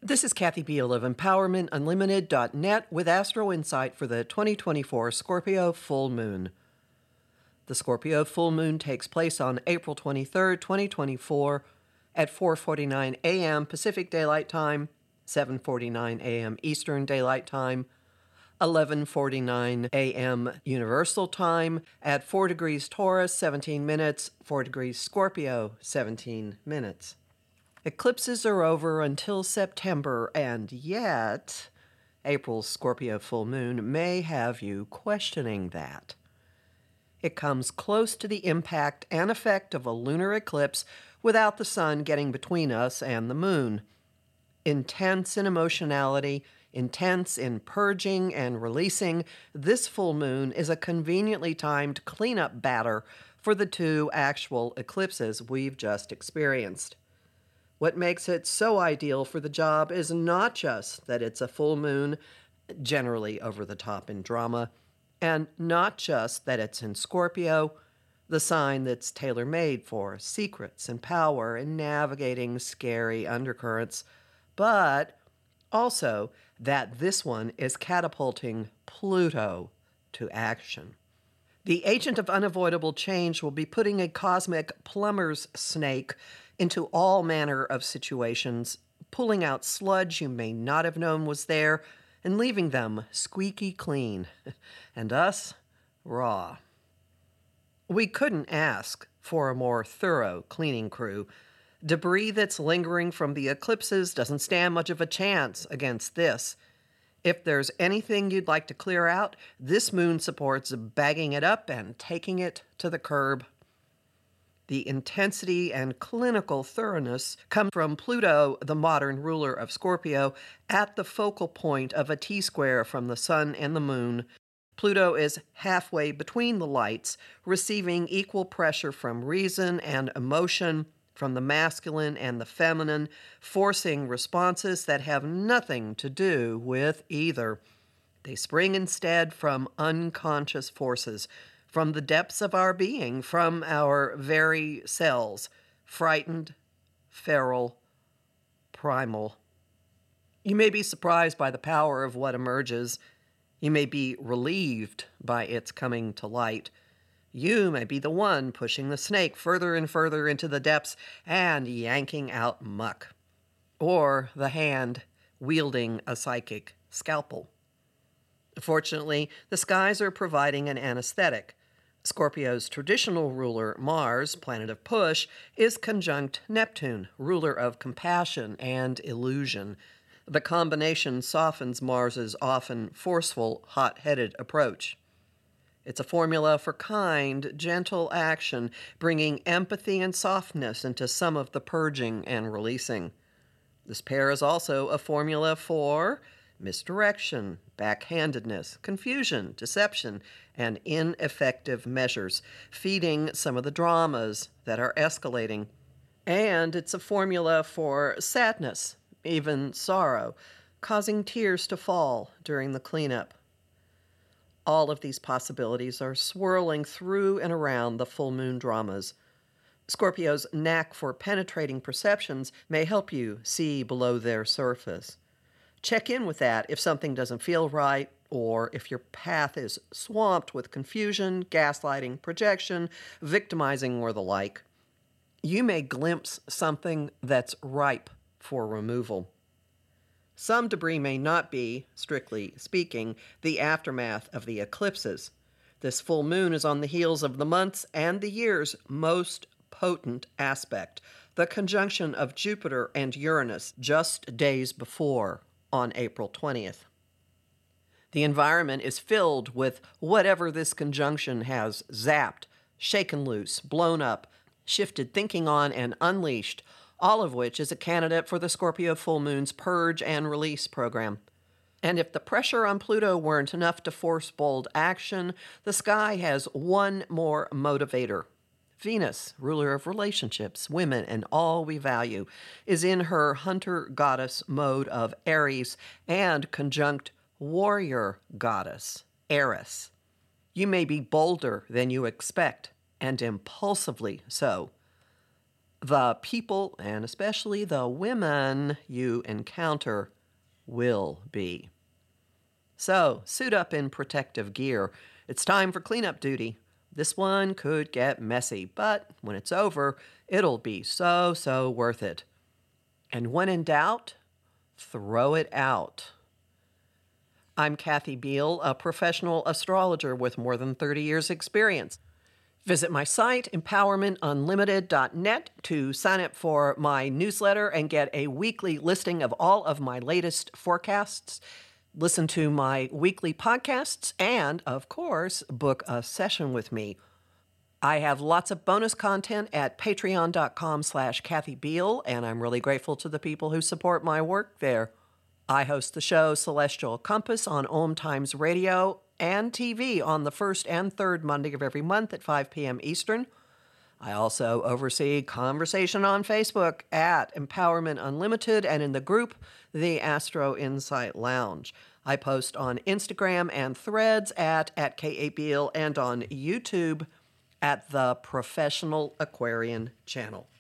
This is Kathy Beal of EmpowermentUnlimited.net with Astro Insight for the 2024 Scorpio full moon. The Scorpio full moon takes place on April 23, 2024 at 4:49 a.m. Pacific Daylight Time, 7:49 a.m. Eastern Daylight Time, 11:49 a.m. Universal Time at 4 degrees Taurus, 17 minutes, 4 degrees Scorpio, 17 minutes. Eclipses are over until September, and yet April's Scorpio full moon may have you questioning that. It comes close to the impact and effect of a lunar eclipse without the sun getting between us and the moon. Intense in emotionality, intense in purging and releasing, this full moon is a conveniently timed cleanup batter for the two actual eclipses we've just experienced. What makes it so ideal for the job is not just that it's a full moon, generally over the top in drama, and not just that it's in Scorpio, the sign that's tailor-made for secrets and power and navigating scary undercurrents, but also that this one is catapulting Pluto to action. The agent of unavoidable change will be putting a cosmic plumber's snake into all manner of situations, pulling out sludge you may not have known was there, and leaving them squeaky clean, and us raw. We couldn't ask for a more thorough cleaning crew. Debris that's lingering from the eclipses doesn't stand much of a chance against this. If there's anything you'd like to clear out, this moon supports bagging it up and taking it to the curb. The intensity and clinical thoroughness come from Pluto, the modern ruler of Scorpio, at the focal point of a T-square from the sun and the moon. Pluto is halfway between the lights, receiving equal pressure from reason and emotion, from the masculine and the feminine, forcing responses that have nothing to do with either. They spring instead from unconscious forces, from the depths of our being, from our very cells, frightened, feral, primal. You may be surprised by the power of what emerges. You may be relieved by its coming to light. You may be the one pushing the snake further and further into the depths and yanking out muck. Or the hand wielding a psychic scalpel. Fortunately, the skies are providing an anesthetic. Scorpio's traditional ruler, Mars, planet of push, is conjunct Neptune, ruler of compassion and illusion. The combination softens Mars's often forceful, hot-headed approach. It's a formula for kind, gentle action, bringing empathy and softness into some of the purging and releasing. This pair is also a formula for misdirection, backhandedness, confusion, deception, and ineffective measures, feeding some of the dramas that are escalating. And it's a formula for sadness, even sorrow, causing tears to fall during the cleanup. All of these possibilities are swirling through and around the full moon dramas. Scorpio's knack for penetrating perceptions may help you see below their surface. Check in with that if something doesn't feel right, or if your path is swamped with confusion, gaslighting, projection, victimizing, or the like. You may glimpse something that's ripe for removal. Some debris may not be, strictly speaking, the aftermath of the eclipses. This full moon is on the heels of the month's and the year's most potent aspect, the conjunction of Jupiter and Uranus just days before, on April 20th. The environment is filled with whatever this conjunction has zapped, shaken loose, blown up, shifted thinking on, and unleashed, all of which is a candidate for the Scorpio full moon's purge and release program. And if the pressure on Pluto weren't enough to force bold action, the sky has one more motivator. Venus, ruler of relationships, women, and all we value, is in her hunter-goddess mode of Aries and conjunct warrior goddess, Eris. You may be bolder than you expect, and impulsively so. The people, and especially the women you encounter, will be. So, suit up in protective gear. It's time for cleanup duty. This one could get messy, but when it's over, it'll be so worth it. And when in doubt, throw it out. I'm Kathy Beal, a professional astrologer with more than 30 years' experience. Visit my site, empowermentunlimited.net, to sign up for my newsletter and get a weekly listing of all of my latest forecasts. Listen to my weekly podcasts and, of course, book a session with me. I have lots of bonus content at patreon.com/Kathy Beal, and I'm really grateful to the people who support my work there. I host the show Celestial Compass on Om Times Radio and TV on the first and third Monday of every month at 5 p.m. Eastern. I also oversee conversation on Facebook at Empowerment Unlimited and in the group The Astro Insight Lounge. I post on Instagram and Threads at K.A. Beal and on YouTube at the Professional Aquarian channel.